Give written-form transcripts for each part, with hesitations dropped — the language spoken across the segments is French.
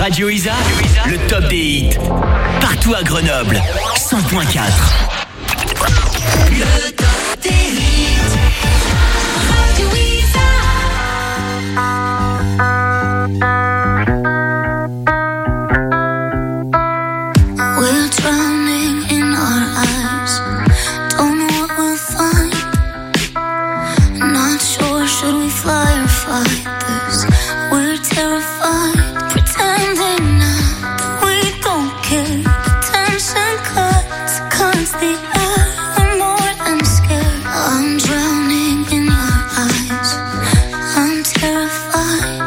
Radio Isa, le top des hits. Partout à Grenoble, 100.4. Le top des hits. Radio Isa. We're drowning in our eyes. Don't know what we'll find. Not sure, should we fly or fight this? We're terrified. Pretending now that we don't care. Tension cuts the air. We're more than scared. I'm drowning in your eyes. I'm terrified.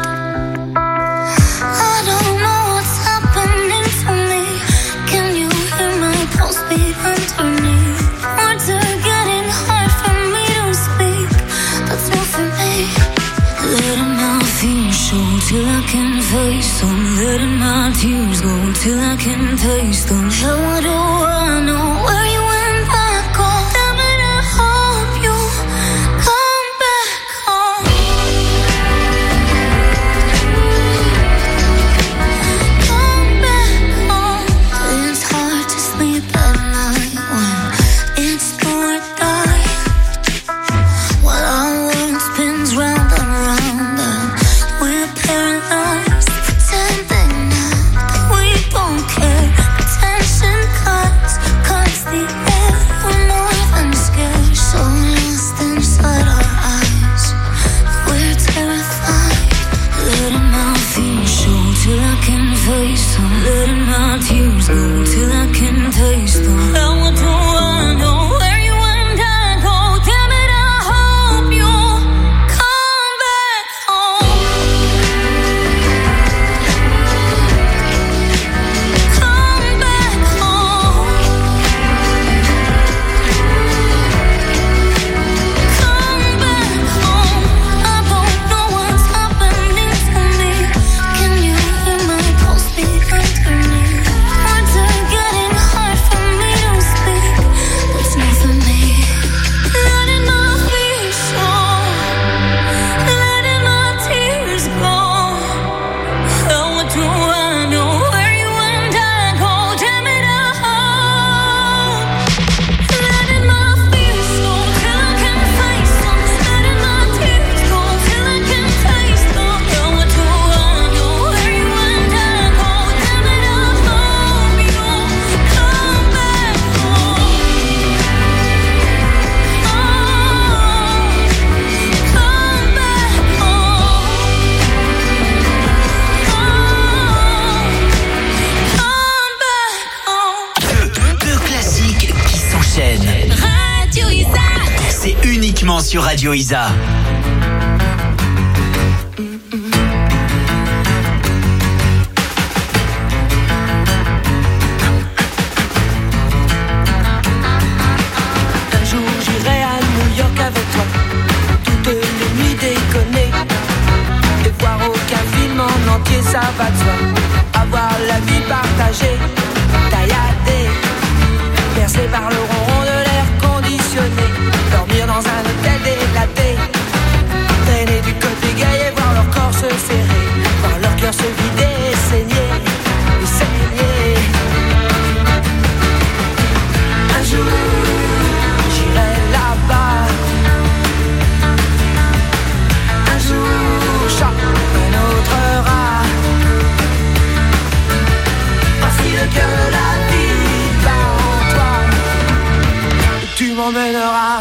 I don't know what's happening to me. Can you hear my pulse beat underneath? Words are getting hard for me to speak. That's not for me. Letting my fears show till I can face them. Letting my tears go till I can taste them. How do I know where you went back home? Damn it, I hope you come back home. Come back home. It's hard to sleep at night when it's do or die. While our world spins round and round and we're paralyzed. Pretending now that we don't care. Tension cuts the air. We're more than scared. So lost inside our eyes. We're terrified. Letting my fears show till I can face them. Letting my tears go till I can taste them. How do I know where you and I go? Damn it, I hope you come back home. Come back home. Come back home. I don't know what's happening to me. Can you hear my pulse beat underneath? Words are getting hard for me to speak. That's not for me. Letting my fears show. Letting my tears go. How do I know where you and I go? Damn it, I hope. Letting my fears show till I can face them. Letting my tears go till I can taste them. How do I know where you and I go? Damn it, I hope you come back home. Come back home. Deux classiques qui s'enchaînent. Radio Isa. C'est uniquement sur Radio Isa. Un jour j'irai à New York avec toi, toutes les nuits déconner, et voir aucun film en entier, ça va de soi. Avoir la vie partagée, tailladée, bercée par le ronron de l'air conditionné, dormir dans un hôtel délaté, traîner du côté gay et voir leur corps se serrer, voir leur cœur se vider et saigner, et saigner. Un jour j'irai là-bas. Un jour, chaque un autre rat. Voici le cœur de la vie bat en toi. Tu m'emmèneras.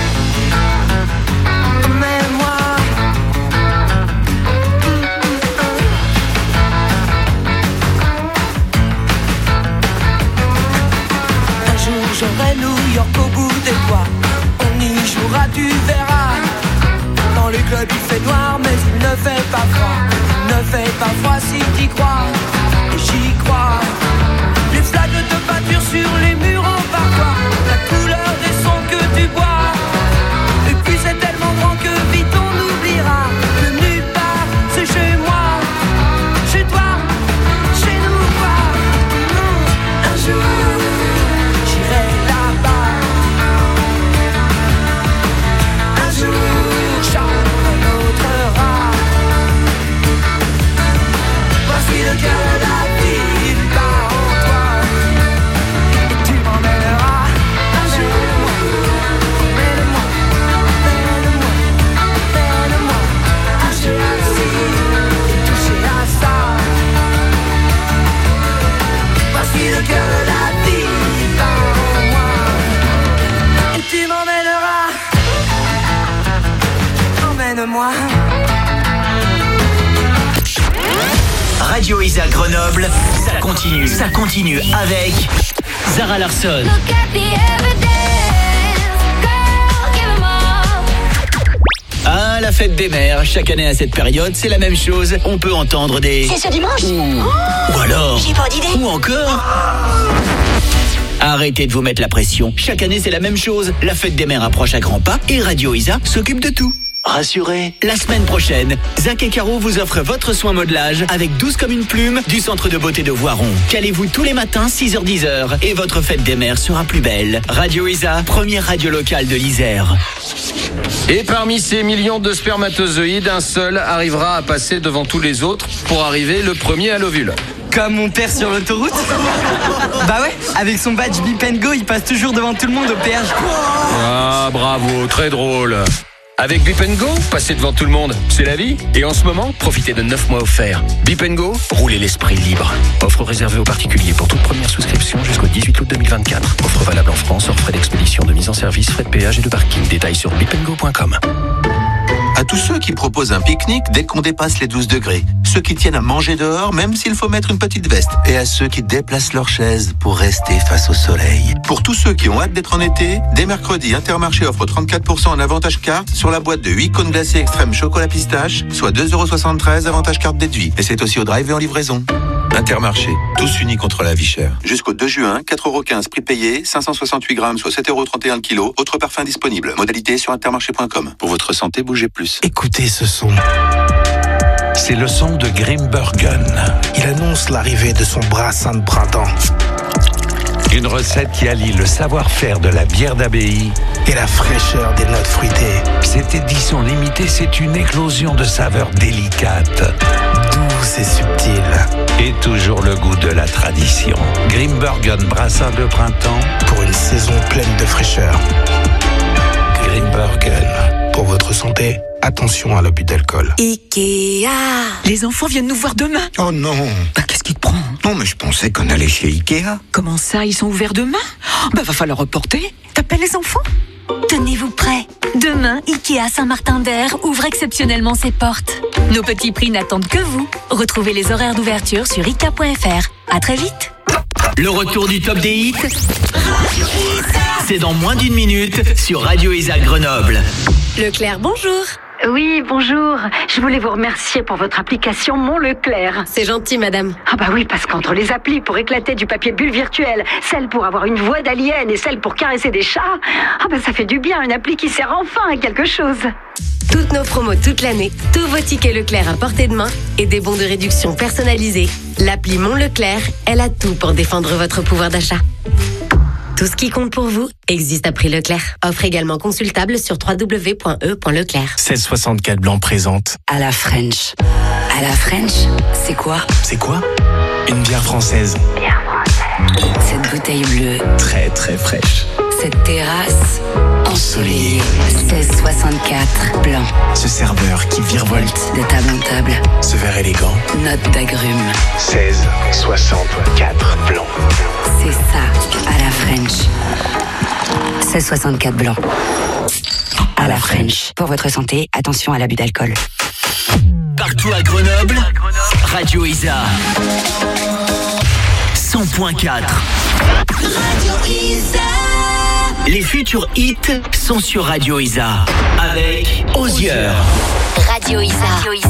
Emmène-moi. Un jour j'aurai New York au bout des doigts. On y jouera, tu verras. Dans les clubs il fait noir mais il ne fait pas froid. Il ne fait pas froid si t'y crois. Et j'y crois. Les flaques de peinture sur les murs en parfois. La couleur des sons que tu bois. Et puis c'est tellement grand que vite on oubliera que nulle part c'est chez moi. Chez toi, chez nous quoi. Un jour j'irai là-bas. Un jour chante un autre rat. Voici le cœur Radio Isa Grenoble, ça continue avec Zara Larsson. Ah, la fête des mères, chaque année à cette période, c'est la même chose. On peut entendre des... C'est ce dimanche. Ou alors... J'ai pas d'idée. Ou encore... Arrêtez de vous mettre la pression. Chaque année, c'est la même chose. La fête des mères approche à grands pas et Radio Isa s'occupe de tout. Rassurez, la semaine prochaine, Zach et Caro vous offrent votre soin modelage avec 12 comme une plume du centre de beauté de Voiron. Calez-vous tous les matins 6h-10h et votre fête des mères sera plus belle. Radio Isa, première radio locale de l'Isère. Et parmi ces millions de spermatozoïdes, un seul arrivera à passer devant tous les autres pour arriver le premier à l'ovule. Comme mon père sur l'autoroute. Bah ouais, avec son badge Bip & Go, il passe toujours devant tout le monde au péage. Ah, bravo, très drôle. Avec Bip & Go, passer devant tout le monde, c'est la vie. Et en ce moment, profitez de 9 mois offerts. Bip & Go, roulez l'esprit libre. Offre réservée aux particuliers pour toute première souscription jusqu'au 18 août 2024. Offre valable en France, hors frais d'expédition, de mise en service, frais de péage et de parking. Détails sur bipandgo.com. À tous ceux qui proposent un pique-nique dès qu'on dépasse les 12 degrés. Ceux qui tiennent à manger dehors, même s'il faut mettre une petite veste. Et à ceux qui déplacent leur chaise pour rester face au soleil. Pour tous ceux qui ont hâte d'être en été, dès mercredi, Intermarché offre 34% en avantage carte sur la boîte de 8 cônes glacés extrême chocolat pistache, soit 2,73€ avantage carte déduit. Et c'est aussi au drive et en livraison. Intermarché, tous unis contre la vie chère. Jusqu'au 2 juin, 4,15€ prix payé, 568 grammes, soit 7,31€ le kilo. Autres parfums disponibles. Modalité sur intermarché.com. Pour votre santé, bougez plus. Écoutez ce son. C'est le son de Grimbergen. Il annonce l'arrivée de son brassin de printemps. Une recette qui allie le savoir-faire de la bière d'abbaye et la fraîcheur des notes fruitées. Cette édition limitée, c'est une éclosion de saveurs délicates, douces et subtiles. Et toujours le goût de la tradition. Grimbergen brassin de printemps pour une saison pleine de fraîcheur. Grimbergen. Pour votre santé, attention à l'abus d'alcool. Ikea. Les enfants viennent nous voir demain. Oh non. Bah, qu'est-ce qui te prend? Non, mais je pensais qu'on allait chez Ikea. Comment ça, ils sont ouverts demain? Bah, va falloir reporter. T'appelles les enfants? Tenez-vous prêts. Demain, Ikea Saint-Martin-d'Air ouvre exceptionnellement ses portes. Nos petits prix n'attendent que vous. Retrouvez les horaires d'ouverture sur ikea.fr. À très vite. Le retour du top des hits, c'est dans moins d'une minute sur Radio Isa Grenoble. Leclerc, bonjour. Oui, bonjour. Je voulais vous remercier pour votre application Mon Leclerc. C'est gentil, madame. Ah bah oui, parce qu'entre les applis pour éclater du papier bulle virtuel, celle pour avoir une voix d'alien et celle pour caresser des chats, ah bah ça fait du bien, une appli qui sert enfin à quelque chose. Toutes nos promos toute l'année, tous vos tickets Leclerc à portée de main et des bons de réduction personnalisés. L'appli Mon Leclerc, elle a tout pour défendre votre pouvoir d'achat. Tout ce qui compte pour vous existe à prix Leclerc. Offre également consultable sur www.e.leclerc. 1664 Blanc présente À la French. À la French, c'est quoi? C'est quoi? Une bière française. Bière française. Cette bouteille bleue. Très très fraîche. Cette terrasse ensoleillée. 1664 Blanc. Ce serveur qui virevolte de table en table. Ce verre élégant. Note d'agrumes. 1664 Blanc. C'est ça, à la French. 1664 Blanc. À la French. Pour votre santé, attention à l'abus d'alcool. Partout à Grenoble, Radio Isa 100.4. Radio Isa. Les futurs hits sont sur Radio Isa avec Osier. Radio Isa. Radio Isa.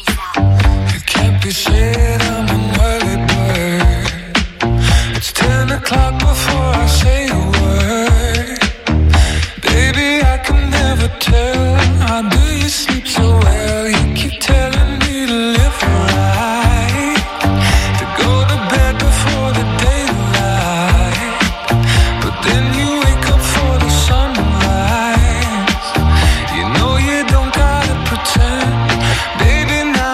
It's 10 o'clock before I say a word. Baby, I can never tell. How do you sleep so well? You keep telling me to live right, to go to bed before the daylight. But then you wake up for the sunrise. You know you don't gotta pretend. Baby, now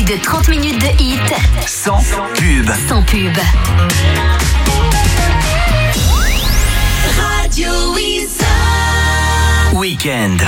de 30 minutes de hit. Sans pub. Sans pub. Radio Isa. Weekend.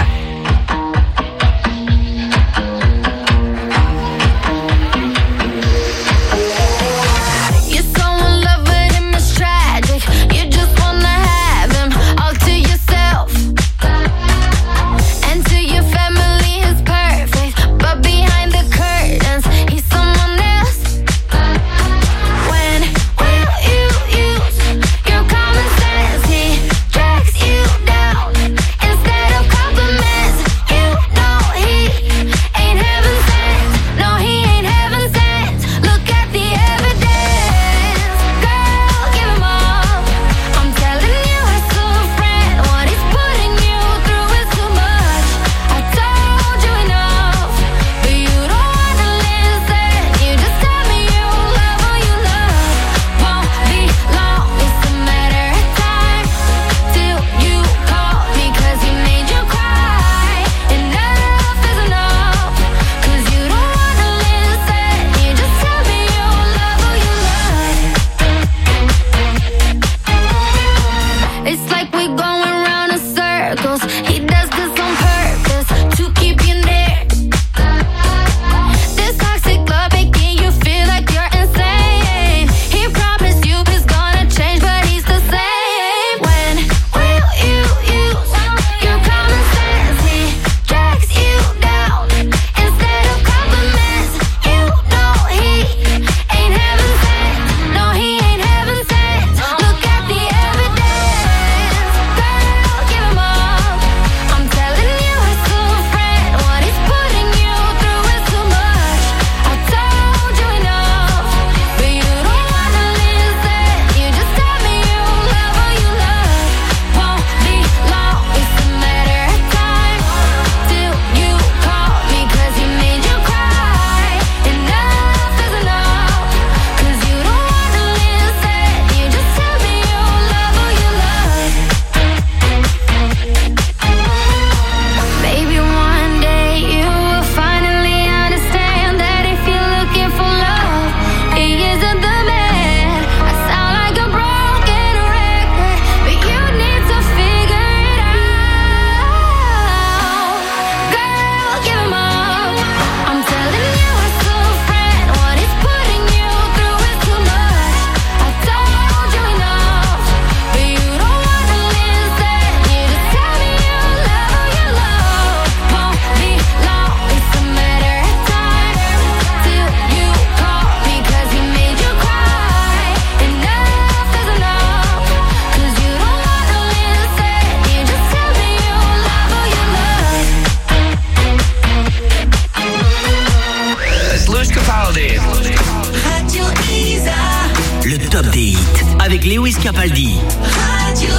Capaldi. Radio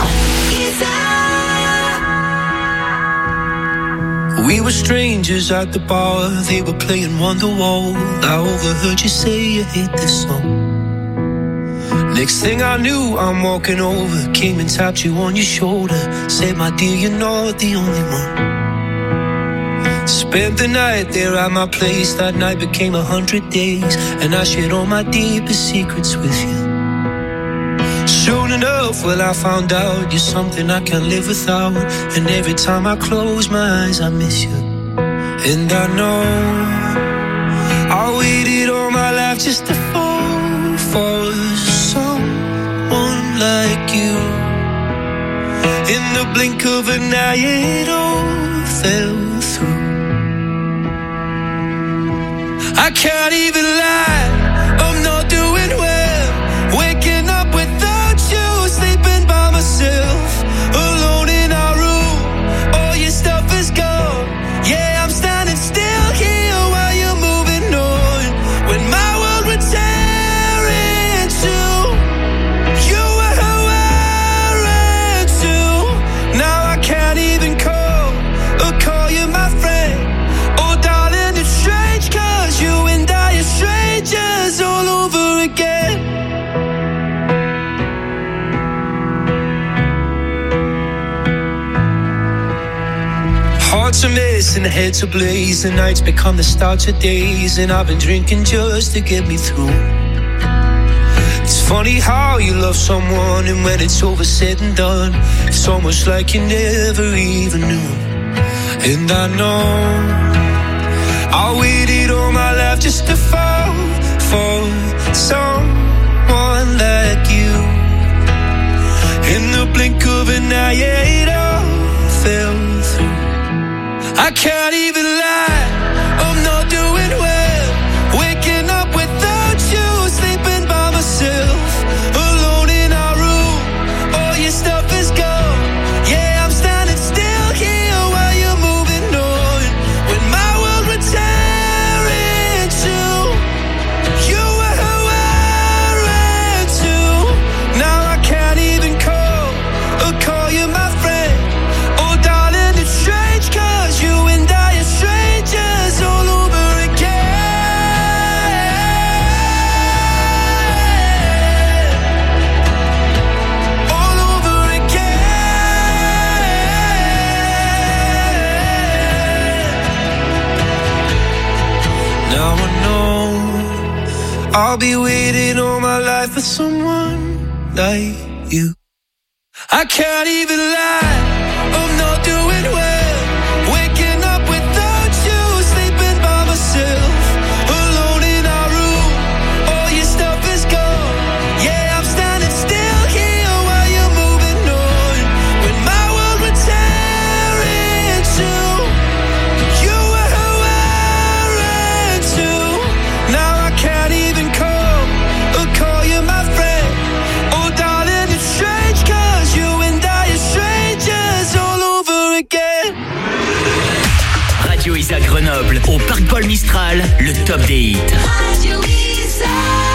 Isa. We were strangers at the bar, they were playing Wonderwall. I overheard you say you hate this song. Next thing I knew, I'm walking over, came and tapped you on your shoulder. Said, my dear, you're not the only one. Spent the night there at my place, that night became 100 days. And I shared all my deepest secrets with you. Soon enough, well, I found out you're something I can't live without. And every time I close my eyes, I miss you. And I know I waited all my life just to fall for someone like you. In the blink of an eye, it all fell through. I can't even lie, I'm not doing well. Waking up without you, sleeping by myself, alone in our room, all your stuff is gone. Yeah, I'm standing still here while you're moving on. When my world would tear in two, you were wearing too. Now I can't even call you my friend. Oh darling, it's strange, cause you and I are strangers. the heads ablaze, the nights become the start of days, and I've been drinking just to get me through. It's funny how you love someone, and when it's over said and done, it's almost like you never even knew. And I know I waited all my life just to fall for someone like you. In the blink of an eye, yeah, it all fell through. I can't even lie, I'm not doing well. Waking up without you, sleeping by myself, alone in our room, all your stuff is gone. Yeah, I'm standing still here while you're moving on. When my world would tear into, you were who I ran to. Now I can't even call you my friend. Oh darling, it's strange, cause you and I are strangers all over again. All over again. Now I know I'll be waiting all my life for someone like you. I can't even lie, I'm not doing well. Waking up without you, sleeping by myself, alone in our room, all your stuff is gone. Yeah, I'm standing still here while you're moving on. When my world would tear into, you were who I ran to. Now I can't even call you my friend. Oh darling, it's strange, cause you and I are strangers all over again. Radio Isa Grenoble, au Parc Paul Mistral, le top des hits. Radio Isa.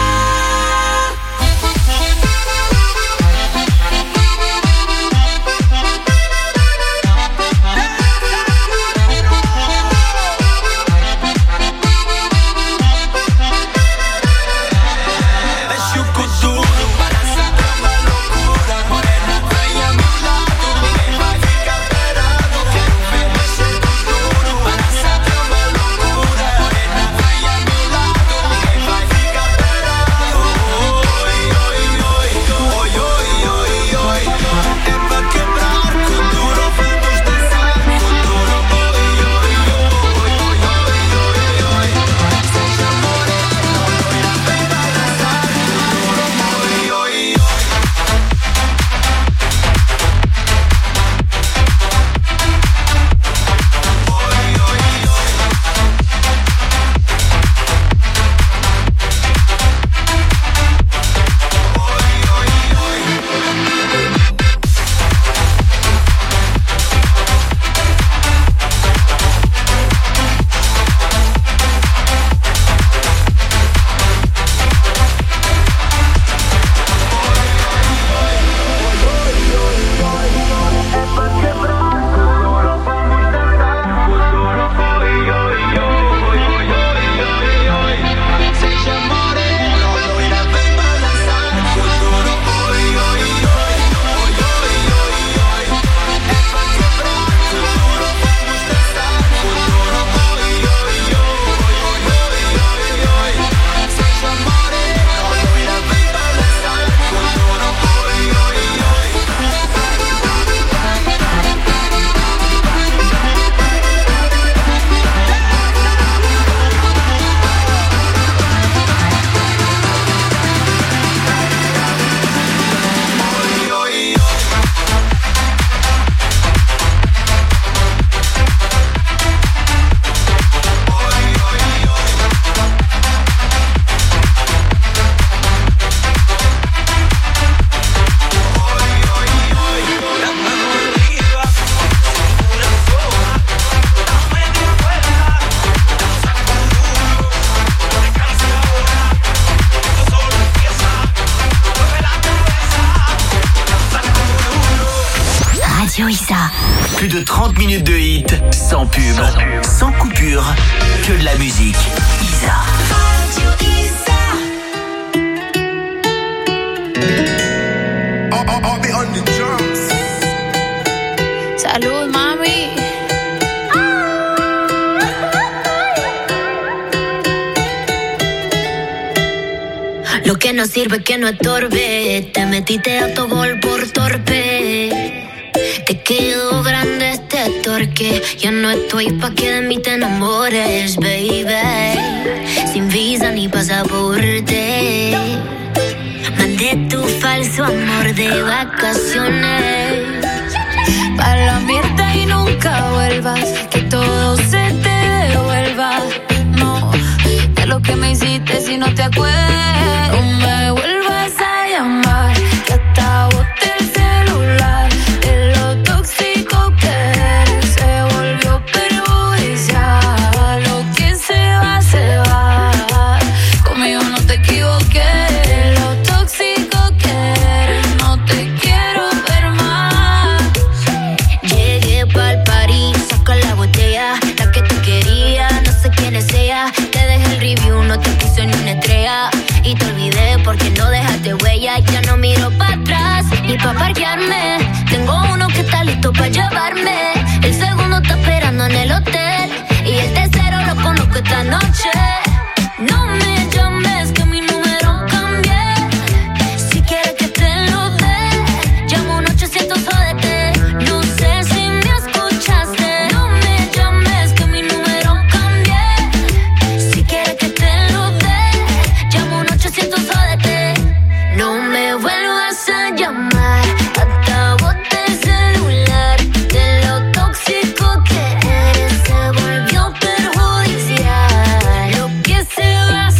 Radio Isa. Plus de 30 minutes de hit, sans pub, sans coupure, que de la musique. Isa. Radio Isa. I'll be on the drums. Salud, mami. Lo que no sirve que no estorbe. Te metiste autogol por torpe. Te quedó grande este torque. Ya no estoy pa' que de mí te enamores, baby. Sin visa ni pasaporte. Mandé tu falso amor de vacaciones. Pa' la mierda y nunca vuelvas. Que todo se te devuelva. No, de lo que me hiciste si no te acuerdas. No me vuelvas a llamar. Que hasta boté el celular. De lo tóxico que eres se volvió perjudicial. Lo que se va. Conmigo no te equivoqué. De lo tóxico que eres no te quiero ver más. Llegué pa'l party, saca la botella. La que te quería, no sé quién es ella. Te dejé el review, no te puse ni una estrella. Y te olvidé porque no dejaste huella. Ya no miro para atrás ni pa' parquearme. Tengo uno que está listo pa' llevarme. El segundo está esperando en el hotel. Y el tercero lo conozco esta noche. No me llames que mi número cambié. Si quieres que te lo dé, llamo un 800 jódete. No sé si me escuchaste. No me llames que mi número cambié. Si quieres que te lo dé, llamo un 800 jódete. No me vuelvas a llamar. Hasta boté el celular. De lo tóxico que eres se volvió perjudicial. Lo que se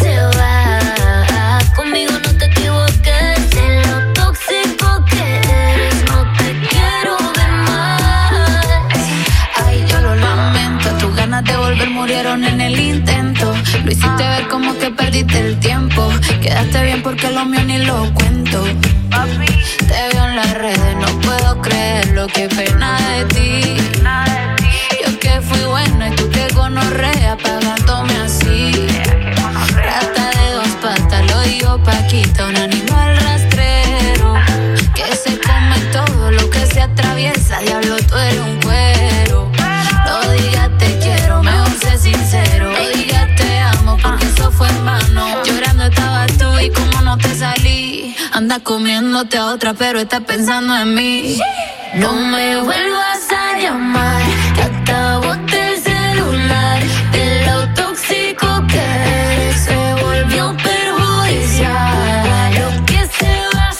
va. Conmigo no te equivoques. De lo tóxico que eres no te quiero ver más. Ay, yo lo lamento. Tus ganas de volver murieron en el intento. Lo hiciste ver como que perdiste el tiempo. Quedaste bien porque lo mío ni lo cuento. Te veo en las redes, no puedo creerlo. Qué pena de ti. Yo que fui buena y tú que gonorrea pagándome así. Rata de dos patas, lo digo Paquita, un animal rastrero que se come todo lo que se atraviesa. Diablo, tú eres un cuero. No digas te quiero, mejor sé sincero. No digas te amo porque eso fue en vano. Llorando estabas tú y como no te salí. Anda comiéndote a otra pero estás pensando en mí. No me vuelvas a llamar. Que hasta boté el celular. De lo tóxico que eres se volvió perjudicial. Lo que se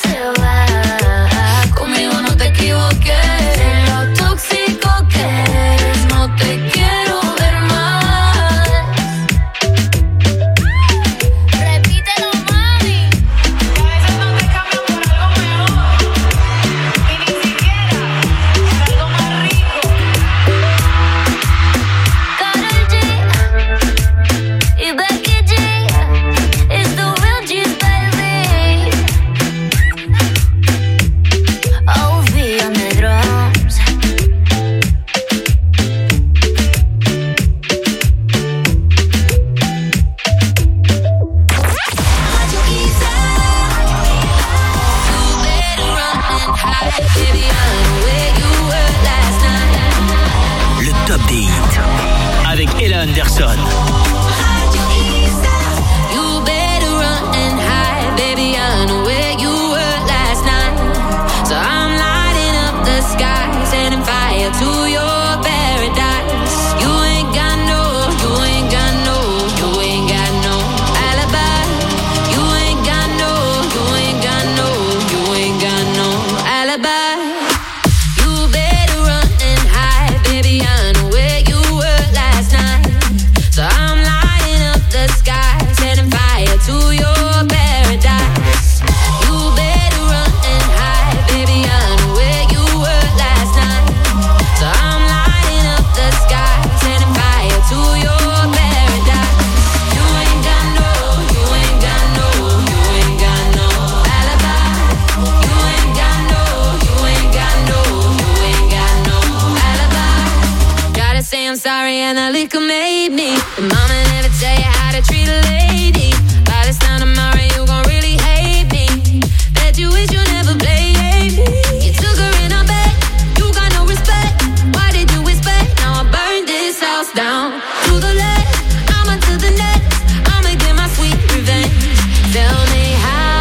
va. Conmigo no te equivoques. De lo tóxico que eres no te quiero ver más. Repítelo, mami. Que a veces no te cambian por algo mejor. Y ni siquiera por algo más rico. Karol G y Becky G. It's the real G's, baby. OV on the drums. Le top des hits avec Ella Anderson. You better run and hide, baby. I know where you were last night. So I'm lighting up the sky, setting fire to your paradise. You ain't got no alibi. You ain't got no alibi. You better run and hide, baby. I know where you were last night. So I'm lighting up the sky, setting fire to your paradise. You better run and hide, baby. I know where you were last night. So I'm lighting up the sky, setting fire to your paradise. You ain't got no alibi. You ain't got no alibi. Gotta say I'm sorry and the liquor made me. The mama never tell you how to treat a lady. By this time tomorrow you gon' really hate me. Bet you wish you never played me. You took her in her bed, you got no respect. Why did you expect? Now I burned this house down. To the left, I'ma to the next. I'ma get my sweet revenge. Tell me how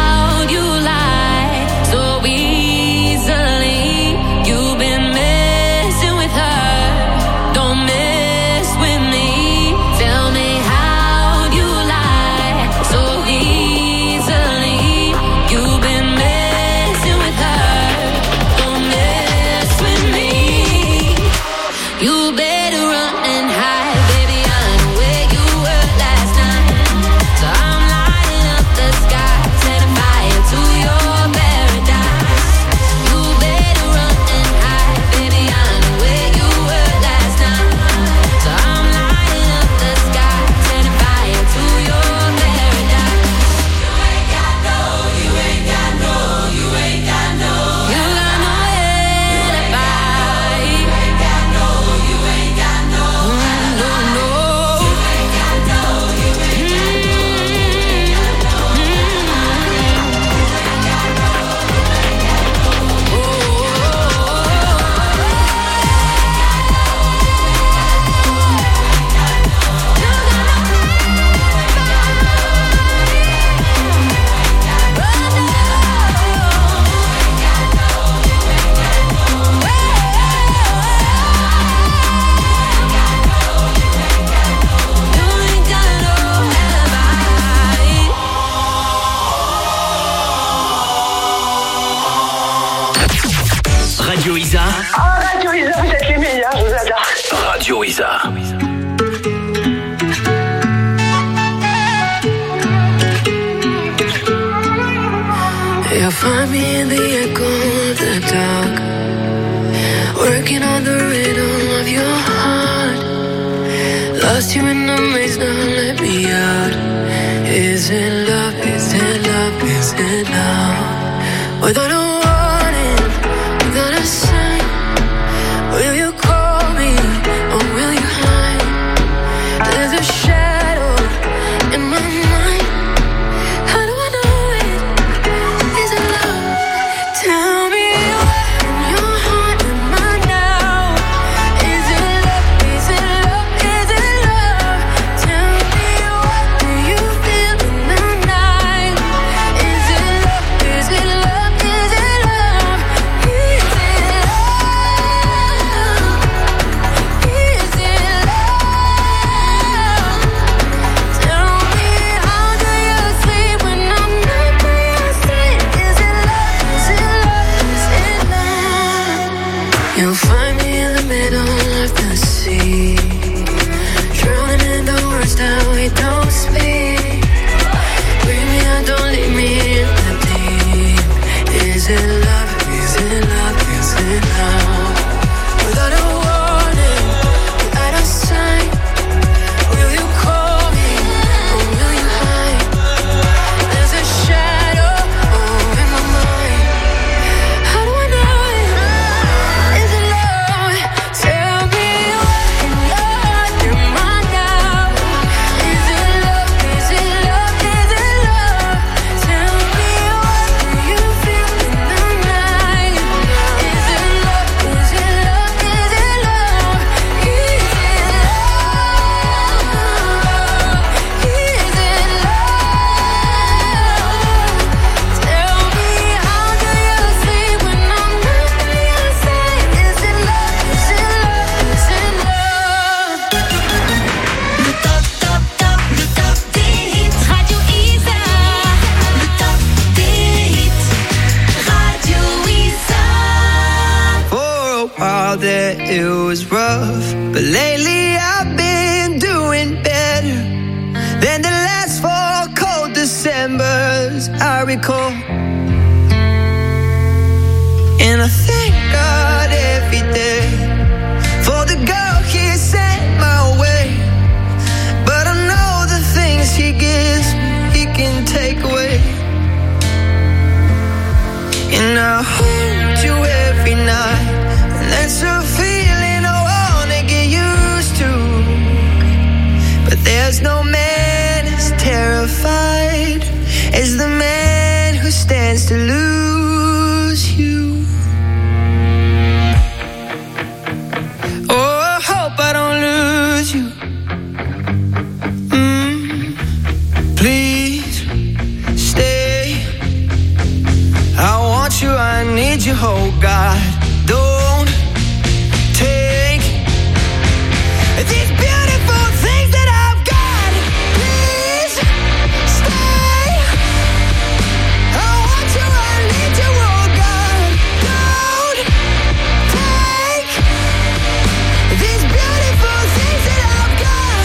me in the echo of the dark, working on the rhythm of your heart. Lost you in the maze, now let me out. Is it love, is it love, is it love? Without a warning, without a sign, will you call me or will you hide? There's a shadow in my mind. How do I know it? Is it love? Tell me where in your heart am I now? Is it love? Is it love? Is it love? Tell me what do you feel in the night? Is it love? Is it love? Is it love? Is it love? Is it love? Tell me how do you sleep when I'm not by your side? Is it love? Is it love? Is it love? You'll find me in the middle of the sea, drowning in the words that we don't speak. Bring me out, don't leave me in the deep. Is it love? Is it love? Is it love? Without a warning, without a sign, will you call me or will you hide? There's a shadow in my mind. How do I know it? Is it love? Tell me what in your heart am I now? Is it love? Is it love? Is it love? Tell me what do you feel in the night? Is it love? Is it love? Is it love? Is it love? Is it love? Tell me how do you sleep when I'm not by your side? Is it love? Is it love? Is it love? Le top des hits Radio Isa. Le top des hits Radio Isa. For a while there it was rough, but lately I've been doing better than the last 4 cold Decembers I recall. And I thank God every day for the girl He sent my way. But I know the things He gives me, He can take away. And I hold you every night, and that's a feeling I wanna get used to. But there's no man as terrified as the man who stands to lose you. Oh, I hope I don't lose you. Please stay. I want you, I need you, oh God. Don't take these beautiful things that I've got. Please stay. I want you, I need you, oh God. Don't take these beautiful things that I've got.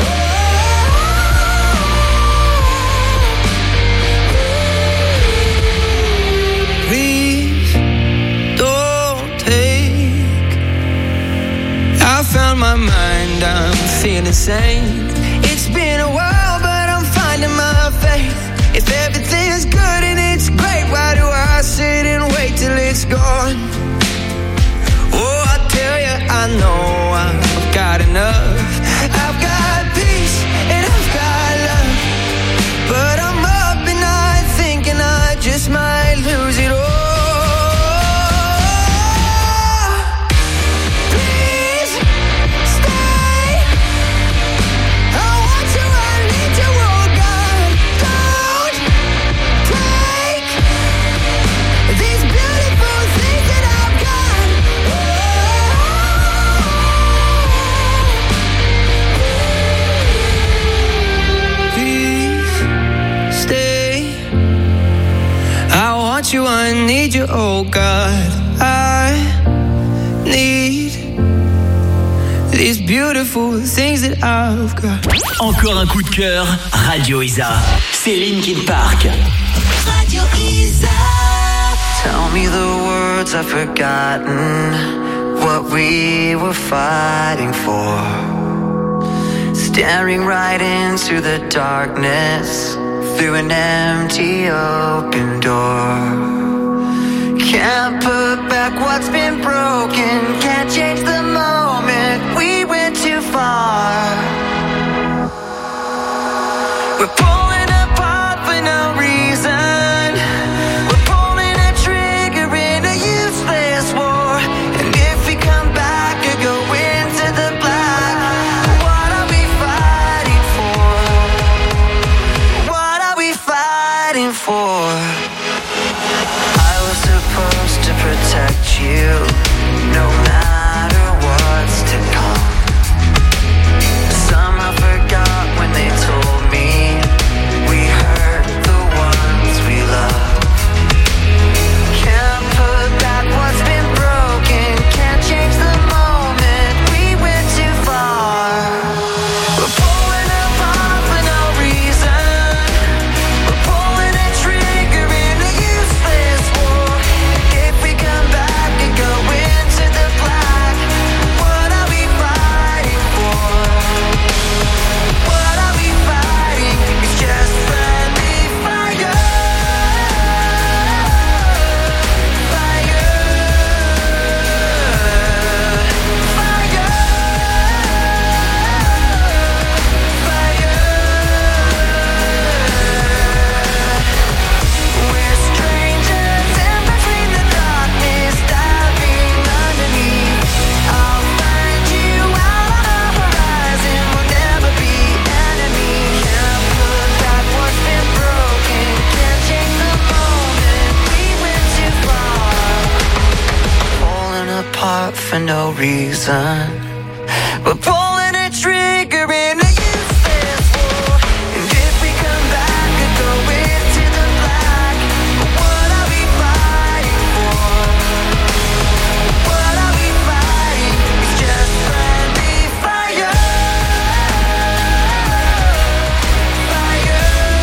Please don't take. I found my mind, I'm feeling sane. It's been a while, but I'm finding my faith. If everything's good and it's great, why do I sit and wait till it's gone? Oh, I tell you, I know I've got enough. I've got peace and I've got love, but I'm up at night thinking I just might lose it all. Please stay. I want you, I need you, oh God. Don't take these beautiful things that I've got. Please stay. I want you, I need you, oh God. I need these beautiful things that I've got. Encore un coup de cœur, Radio Isa. C'est Linkin Park. Radio Isa. Tell me the words I've forgotten, what we were fighting for. Staring right into the darkness, through an empty open door. Can't put back what's been broken, can't change the moment we went too far. We're pulling apart for no reason. We're pulling a trigger in a useless war. And if we come back or go into the black, what are we fighting for? What are we fighting for? I was supposed to protect you, no matter what's to come. Somehow forgot when they told me we hurt the ones we love. Can't put back what's been broken, can't change the moment we went too far. We're pulling apart for no reason. We're pulling a trigger in a useless war. If we come back and go into the black, what are we fighting for? What are we fighting? It's just friendly fire. Fire. Fire. We're strangers in between the darkness, diving underneath. I'll find you out on the horizon. We'll never be enemies. Can't put back what's been broken, can't change the moment we went too far. Falling apart for no reason. We're pulling a trigger in a useless war. And if we come back and go into the black, what are we fighting for? What are we fighting? It's just friendly fire. Fire.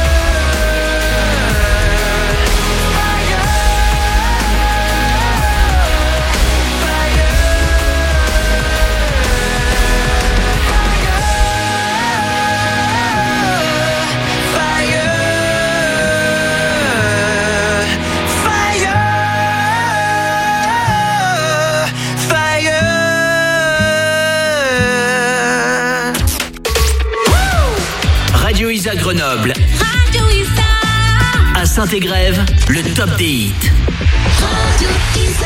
Radio Isa Grenoble. Radio Isa. À Saint-Égrève, le top des hits. Radio Isa.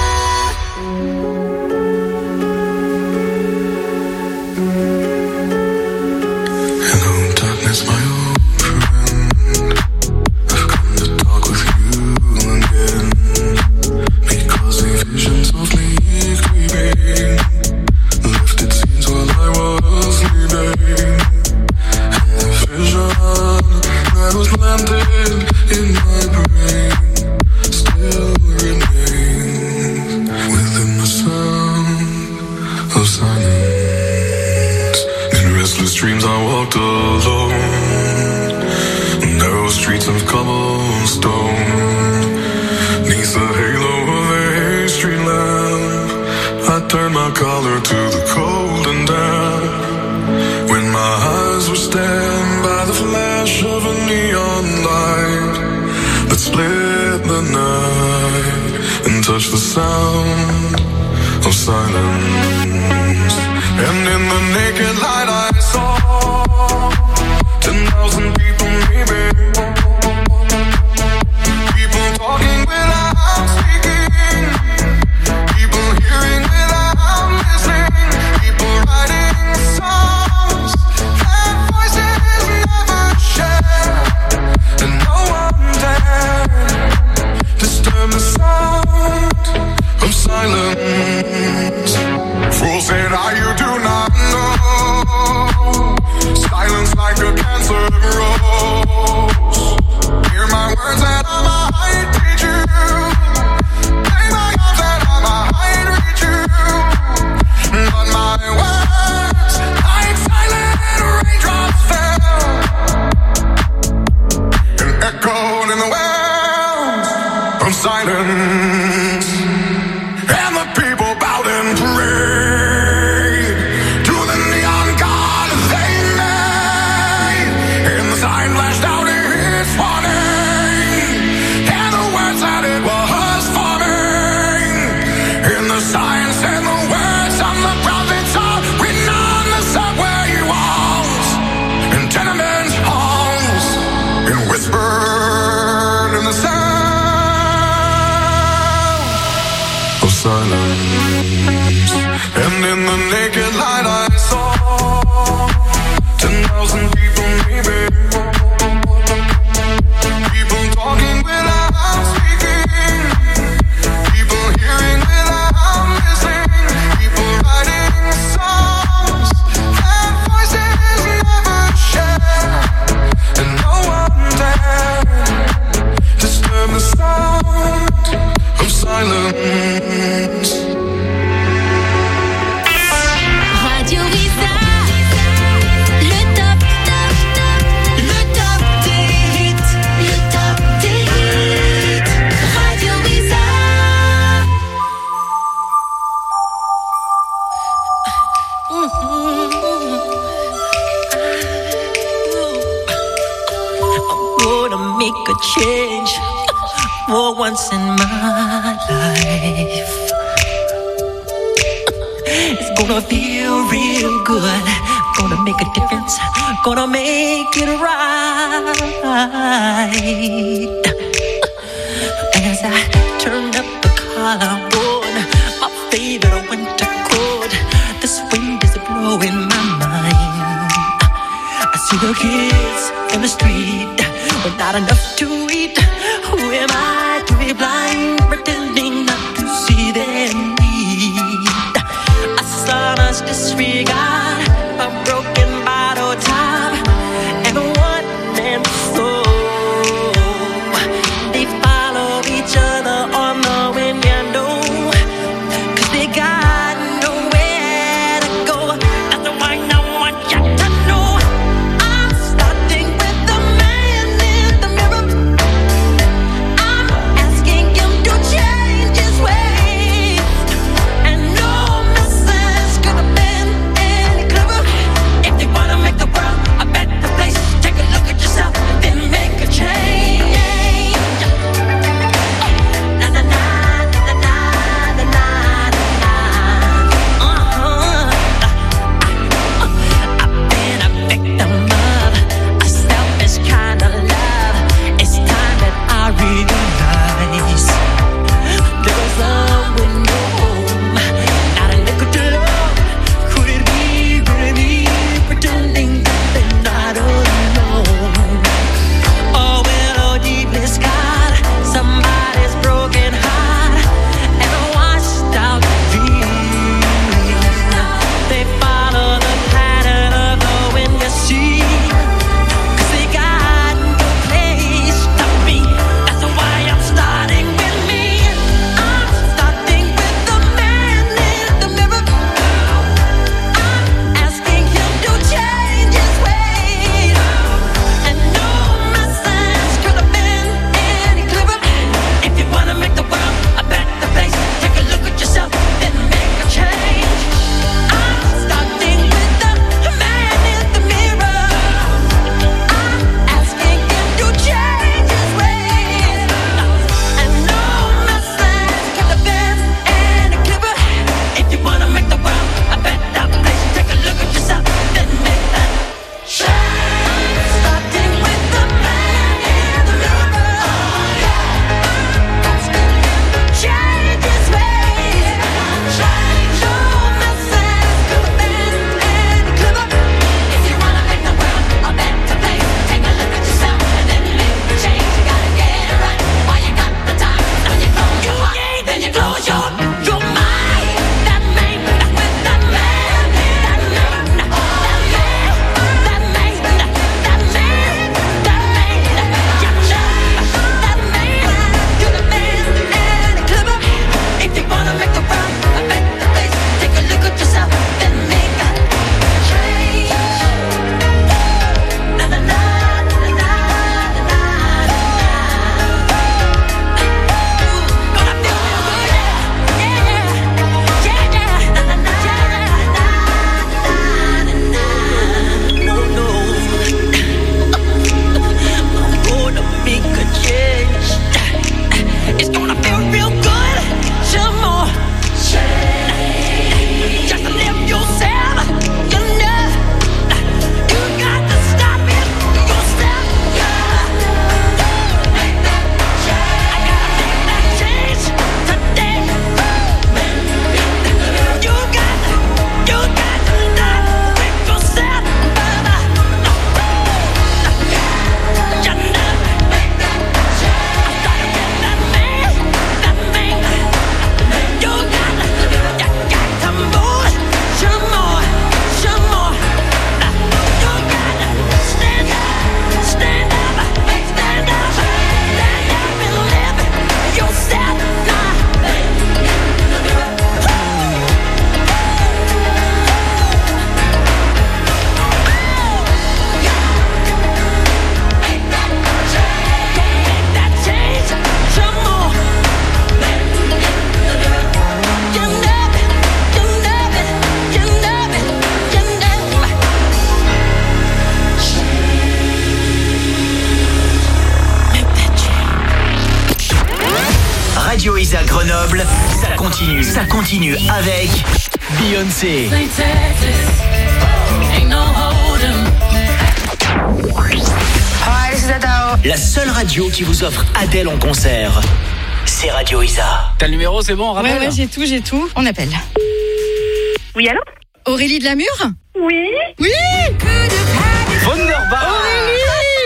Hello, darkness, my old friend. I've come to talk with you again. Because a vision softly creeping lifted scenes while I was sleeping. And the vision that was planted in my brain still remains within the sound of silence. In restless dreams I walked alone, narrow streets of cobblestone. Neath the halo of a street lamp, I turned my collar to the cold and damp. When my eyes were stabbed by the flash of a neon light that split the night and touched the sound of silence. And in the naked light I saw 10,000 people maybe. People talking without speaking. People hearing without listening. People writing songs that voices never shared. And no one dared disturb the sound of silence. Fool said, you do not know make a change for once in my life. It's gonna feel real good. Gonna make a difference. Gonna make it right. As I turn up the collarbone, my favorite winter coat. This wind is blowing my mind. I see the kids in the street with not enough to eat. Who am I to be blind, pretending not to see their need? A sonorous disregard, a broken bottle top, and a one-man show. They follow each other on the window, 'cause they got nowhere to go. That's why I want you to know I'm starting with the man in the mirror. I'm asking him to Radio Isa Grenoble, ça continue avec Beyoncé. Hi, this is Adele. La seule radio qui vous offre Adèle en concert, c'est Radio Isa. T'as le numéro, c'est bon, on rappelle? Ouais, j'ai tout. On appelle. Oui, allô? Aurélie de la Mure? Oui. Oui! Wunderbar! Aurélie!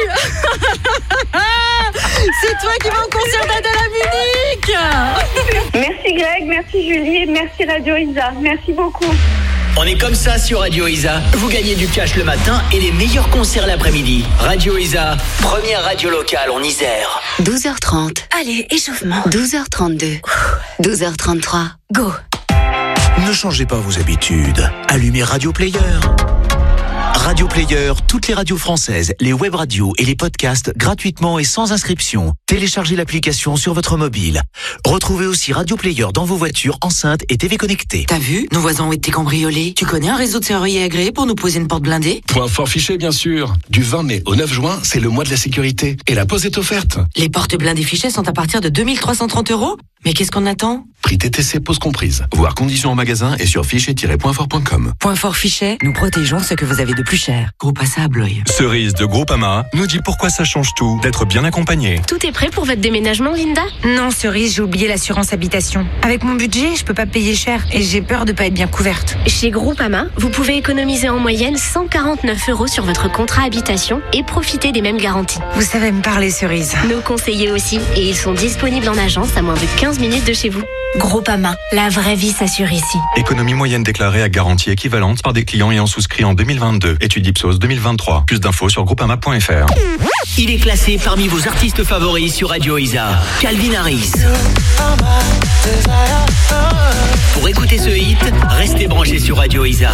C'est toi qui vas au concert d'Adèle à Munich! Merci Greg, merci Julie et merci Radio Isa. Merci beaucoup. On est comme ça sur Radio Isa. Vous gagnez du cash le matin et les meilleurs concerts l'après-midi. Radio Isa, première radio locale en Isère. 12h30. Allez, échauffement. 12h32. 12h33. Go. Ne changez pas vos habitudes. Allumez Radio Player. Radio Player, toutes les radios françaises, les web radios et les podcasts gratuitement et sans inscription. Téléchargez l'application sur votre mobile. Retrouvez aussi Radio Player dans vos voitures, enceintes et TV connectées. T'as vu? Nos voisins ont été cambriolés. Tu connais un réseau de serruriers agréé pour nous poser une porte blindée? Point fort fiché, bien sûr. Du 20 mai au 9 juin, c'est le mois de la sécurité. Et la pause est offerte. Les portes blindées Fichet sont à partir de 2330 €. Mais qu'est-ce qu'on attend? Prix TTC, pause comprise. Voir conditions en magasin et sur fichet-pointfort.com. Point fort Fichet, nous protégeons ce que vous avez de plus cher. Groupe Assa à Blois. Cerise de Groupama nous dit pourquoi ça change tout d'être bien accompagné. Tout est prêt pour votre déménagement, Linda? Non, Cerise, j'ai oublié l'assurance habitation. Avec mon budget, je peux pas payer cher et j'ai peur de pas être bien couverte. Chez Groupama, vous pouvez économiser en moyenne 149 € sur votre contrat habitation et profiter des mêmes garanties. Vous savez me parler, Cerise. Nos conseillers aussi, et ils sont disponibles en agence à moins de 15 minutes de chez vous. Groupama, la vraie vie s'assure ici. Économie moyenne déclarée à garantie équivalente par des clients ayant souscrit en 2022. Étude Ipsos 2023. Plus d'infos sur groupama.fr. Il est classé parmi vos artistes favoris sur Radio Isa. Calvin Harris. Pour écouter ce hit, restez branchés sur Radio Isa.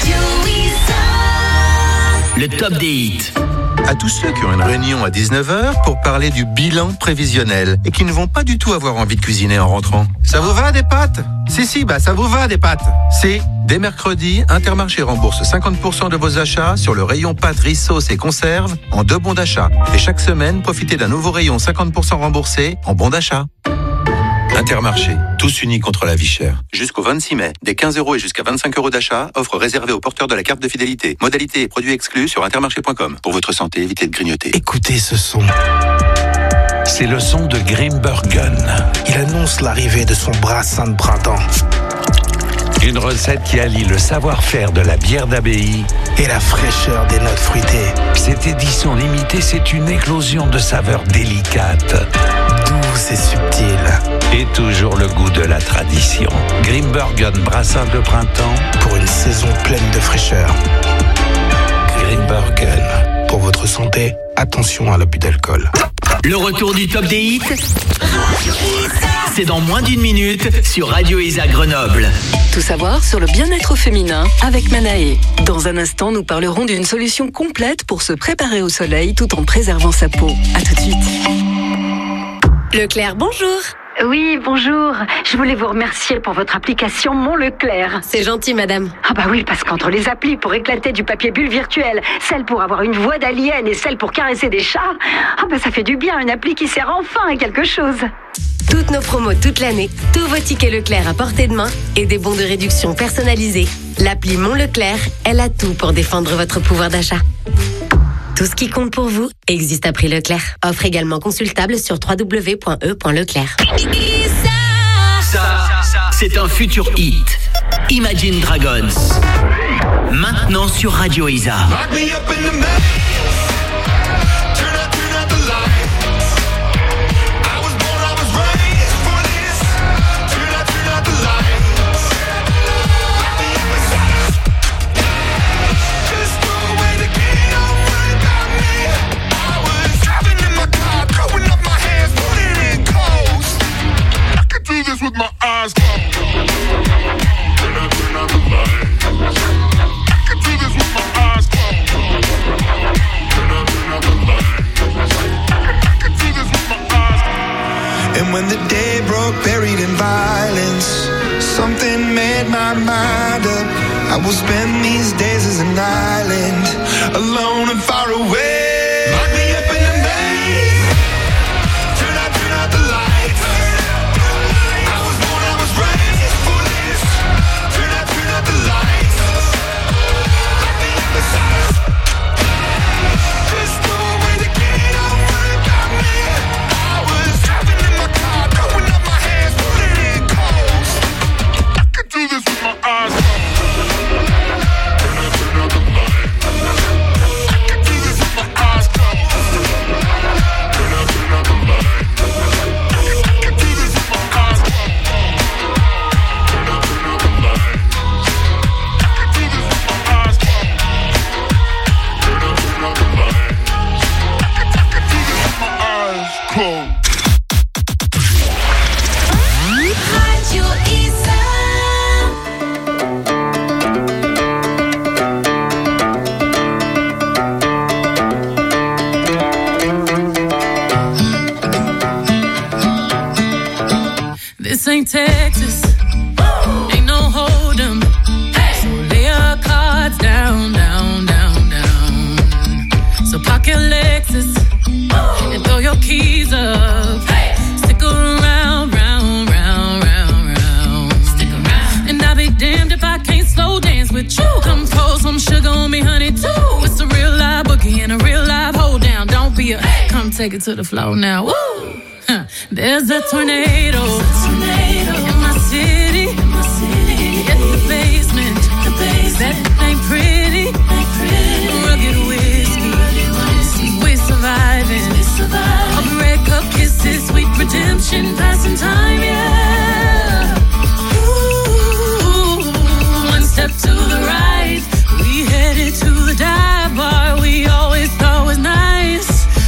Le top des hits. À tous ceux qui ont une réunion à 19h pour parler du bilan prévisionnel et qui ne vont pas du tout avoir envie de cuisiner en rentrant. Ça vous va des pâtes? Si, ça vous va des pâtes. Si, dès mercredi, Intermarché rembourse 50% de vos achats sur le rayon pâtes, riz, sauce et conserves en 2 bons d'achat. Et chaque semaine, profitez d'un nouveau rayon 50% remboursé en bons d'achat. Intermarché, tous unis contre la vie chère. Jusqu'au 26 mai, des 15 € et jusqu'à 25 € d'achat, offre réservée aux porteurs de la carte de fidélité. Modalités et produits exclus sur intermarché.com. Pour votre santé, évitez de grignoter. Écoutez ce son. C'est le son de Grimbergen. Il annonce l'arrivée de son brassin de printemps. Une recette qui allie le savoir-faire de la bière d'abbaye et la fraîcheur des notes fruitées. Cette édition limitée, c'est une éclosion de saveurs délicates, douces et subtiles. Et toujours le goût de la tradition. Grimbergen brassin de printemps pour une saison pleine de fraîcheur. Grimbergen. Pour votre santé, attention à l'abus d'alcool. Le retour du top des hits, c'est dans moins d'1 minute sur Radio Isa Grenoble. Tout savoir sur le bien-être féminin avec Manae. Dans un instant, nous parlerons d'une solution complète pour se préparer au soleil tout en préservant sa peau. À tout de suite. Leclerc, bonjour. Oui, bonjour. Je voulais vous remercier pour votre application Mon Leclerc. C'est gentil, madame. Ah bah oui, parce qu'entre les applis pour éclater du papier bulle virtuel, celle pour avoir une voix d'alien et celle pour caresser des chats, ah bah ça fait du bien, une appli qui sert enfin à quelque chose. Toutes nos promos toute l'année, tous vos tickets Leclerc à portée de main et des bons de réduction personnalisés. L'appli Mon Leclerc, elle a tout pour défendre votre pouvoir d'achat. Tout ce qui compte pour vous existe à prix Leclerc. Offre également consultable sur www.e.leclerc. Ça, c'est un futur hit. Imagine Dragons. Maintenant sur Radio Isa. With my eyes closed. Turn out the light. I can do this with my eyes closed. Turn out the light. I can do this with my eyes closed. And when the day broke, buried in violence, something made my mind up. I will spend these days as an island, alone and far away. Lock me up in the maze. Turn out the lights. ain't Texas. Ain't no hold 'em. So lay your cards down, down, down, down. So park your Lexus and throw your keys up. Stick around, round, round, round, round. Stick around. And I'll be damned if I can't slow dance with you. Come pour some sugar on me, honey, too. It's a real live boogie and a real live hold down. Don't be a come take it to the floor now. Woo! Huh. There's a tornado in my city. In the basement. That ain't pretty. Rugged whiskey. We're surviving. A red cup kisses, sweet redemption, passing time, yeah. Ooh, one step to the right. We headed to the dive bar we always thought was nice.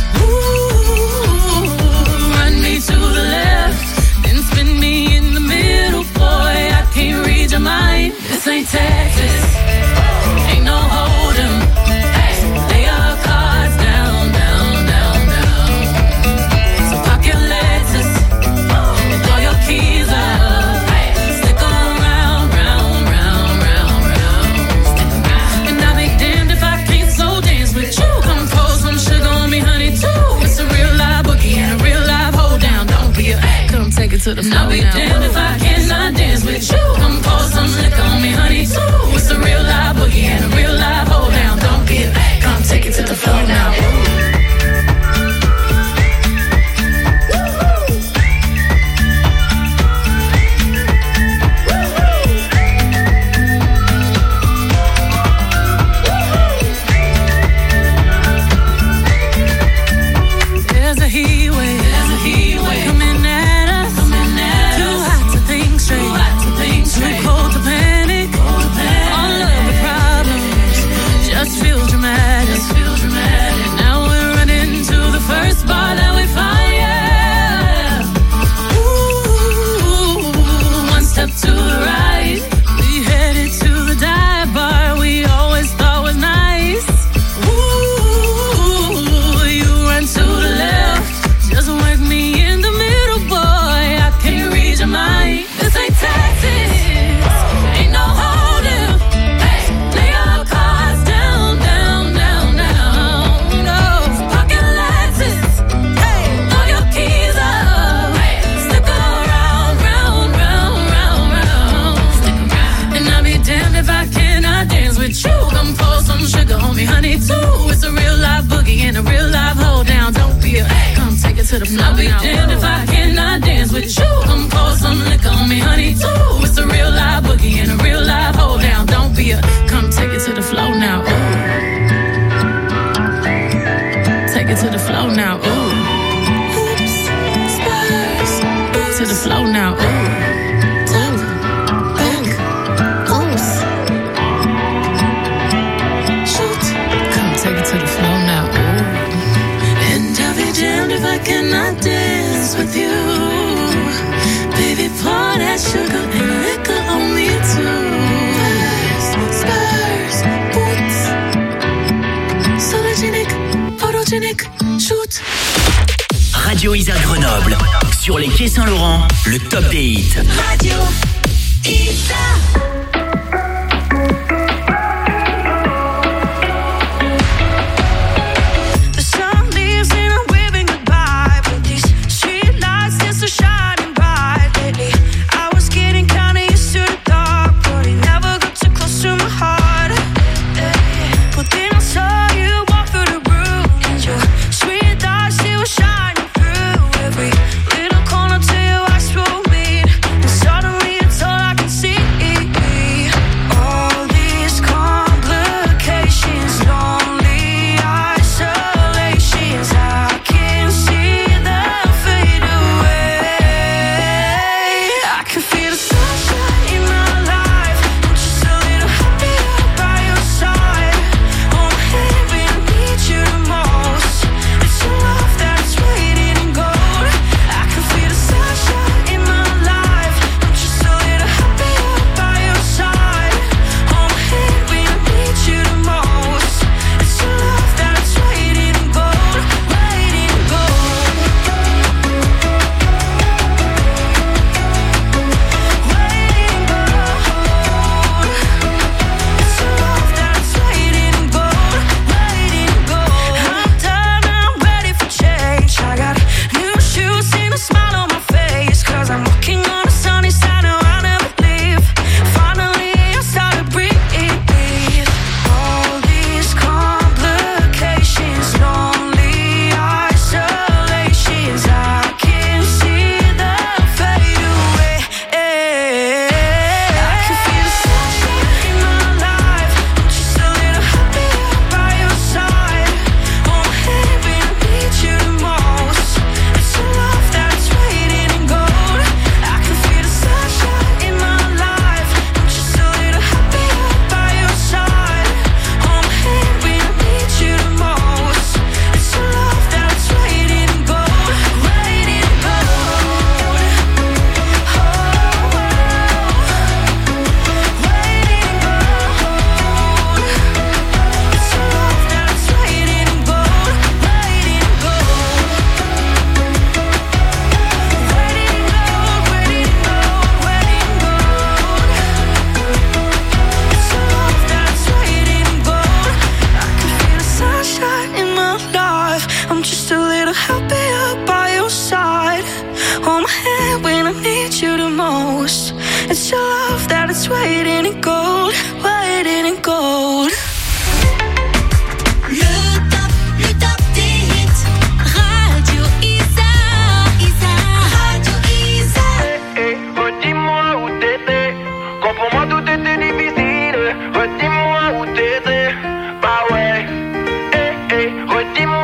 Ooh, run me to the left, then spin me in the middle, boy. I can't read your mind. This ain't Texas, ain't no hold 'em. Lay your cards down, down, down, down. So park your Lexus and throw your keys up. Stick around, round, round, round, round. And I'll be damned if I can't slow dance with you. Come pour some sugar on me, honey, too. It's a real live boogie and a real live hold down. Don't be a come take it to the floor. I'll be damned if I cannot dance with you. Come pour some liquor on me, honey, too. It's a real live boogie and a real live hold down. Don't be a come take it to the floor now. There's a heat wave coming at us. Too hot to think straight. Too cold to panic. All of the problems just feel dramatic. Now we're running to the first bar that we find, yeah. Ooh, one step to the right. We headed to the dive bar we always thought was nice. Ooh, you run to the left, just work me in the middle, boy. I can't read your mind. This ain't Texas, ain't no hold 'em. Lay your cards down, down, down, down. No, pocket Lexus, throw your keys up. Stick around, round, round, round, round. And I'll be damned if I cannot dance with you. Come pour some sugar on me, honey, too. It's a real live boogie and a real live hold down. Don't be a come take it to the floor. I'll be damned if I cannot dance with you. Come pour some liquor on me, honey, too. It's a real live boogie and a real live hold down. Don't be a come take it to the floor now. Ooh. Take it to the floor now. Ooh. Oops, Spurs. To the floor now. Ooh. Top, back, oops. Shoot. Come take it to the floor now. Ooh. And I'll be damned if I cannot dance with you. Baby, pour that sugar and liquor on me too. Spurs, boots. Sologenic, photogenic, shoot. Radio Isa Grenoble. Sur les quais Saint-Laurent, le top des hits. Radio Isa. The sun leaves and I'm waving goodbye, but these street lights just so shining bright lately. I was getting kinda used to the dark, but it never got too close to my heart. But then I saw you walk through the room, and your sweet eyes, they were shining through every little corner to your eyes roll me, and suddenly it's all I can see.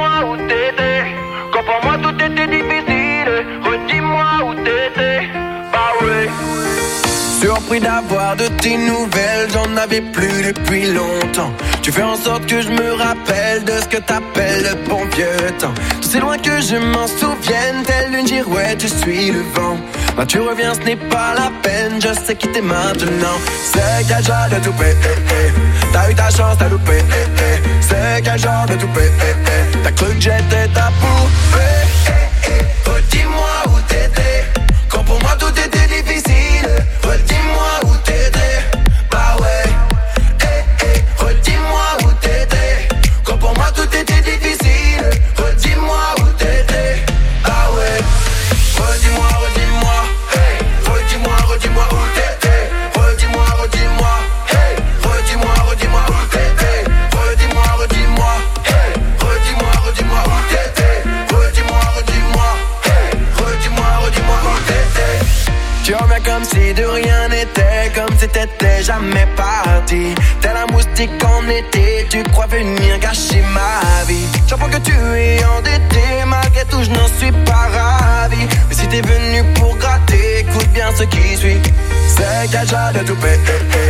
Redis-moi où t'étais. Quand pour moi tout était difficile. Redis-moi où t'étais. Bah ouais. Surpris d'avoir de tes nouvelles, j'en avais plus depuis longtemps. Tu fais en sorte que je me rappelle de ce que t'appelles le bon vieux temps. Tout c'est loin que je m'en souvienne, telle une girouette, je suis le vent. Quand tu reviens, ce n'est pas la peine, je sais quitter maintenant. C'est quel genre de toupet, t'as eu ta chance, t'as loupé, c'est quel genre de toupet, t'as cru que j'étais ta poupée, redis-moi où t'étais. Quand pour moi tout était difficile, redis-moi où t'étais. Bah ouais, redis-moi où t'étais. Quand pour moi tout était difficile, redis-moi où t'étais. Bah ouais, redis-moi, redis-moi, redis-moi, redis-moi où t'étais. Redis-moi, redis-moi, redis-moi, redis-moi où t'étais. Redis-moi, redis-moi, redis-moi, redis-moi où t'étais. Redis-moi, redis-moi, redis-moi, redis-moi où t'étais. Tu reviens comme si de rien n'était, comme si t'étais jamais parti. Tel un moustique en été, tu crois venir gâcher ma vie. J'apprends que tu es endetté, malgré tout je n'en suis pas ravi. Mais si t'es venu pour gratter, écoute bien ce qui suit. C'est quel genre de toupet,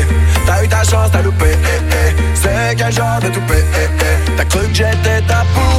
t'as eu ta chance, t'as loupé. C'est quel genre de toupet, t'as cru que j'étais ta poule.